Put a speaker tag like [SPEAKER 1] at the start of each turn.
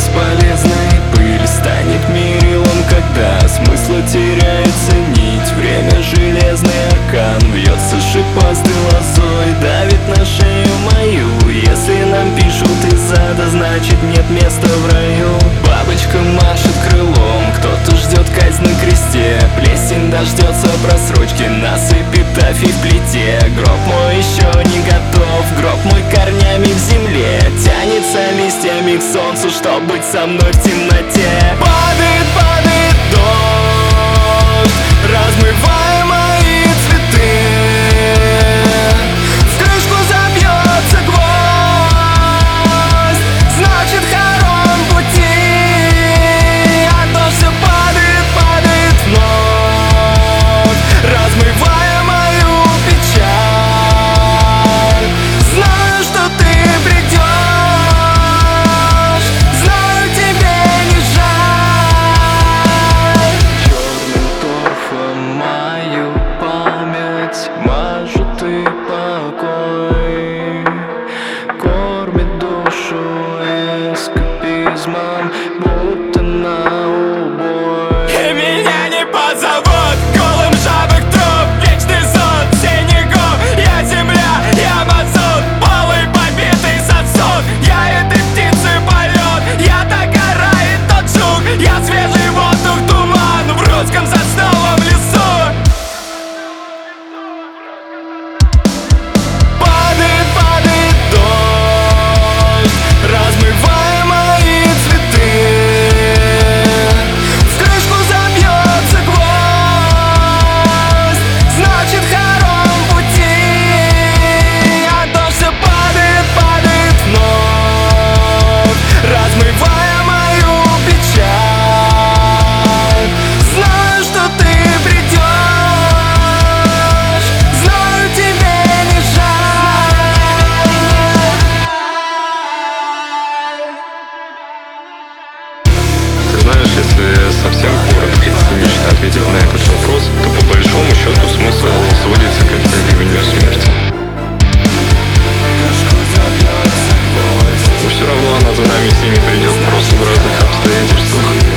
[SPEAKER 1] бесполезной пыль станет мерилом, когда смысла теряется нить. Время железный окан вьется шипастой лозой, давит на шею мою. Если нам пишут из ада, значит нет места в раю. Бабочка машет крылом, кто-то ждет казнь на кресте. Плесень дождется просрочки, насыпь эпитафий в плите. Гроб мой еще не готов, гроб мой корнями в земле. Тянется листьями к солнцу, чтоб быть со мной в темноте. Падает, падает дождь, размывая мои цветы. В крышку забьется гвоздь, значит хором пути. А дождь все падает, падает вновь, размывая мою печаль. Знаю, что ты придешь, знаю, тебе не жаль. Черным торфом мою память мажет и покой, кормит душу эскапизмом, будто на убой. И меня не позовут голым жабок труп, вечный сон, синий губ. Я земля, я мазут, полый побитый сосуд. Я этой птицы полет, я та гора и тот жук. Я свежий воздух, туман в русском сосновом лесу. Падает, падает дождь, размывая мои цветы. В крышку забьется гвоздь, значит хором пути. А дождь все падает, падает вновь, размывая мою печаль. Знаю, что ты придешь, знаю, тебе не жаль.
[SPEAKER 2] Ты знаешь, если совсем коротко и цинично ответить на этот вопрос, то по большому счету смысл сводится к оттягиванию смерти. Но все равно она за нами с ними придет, просто в разных обстоятельствах.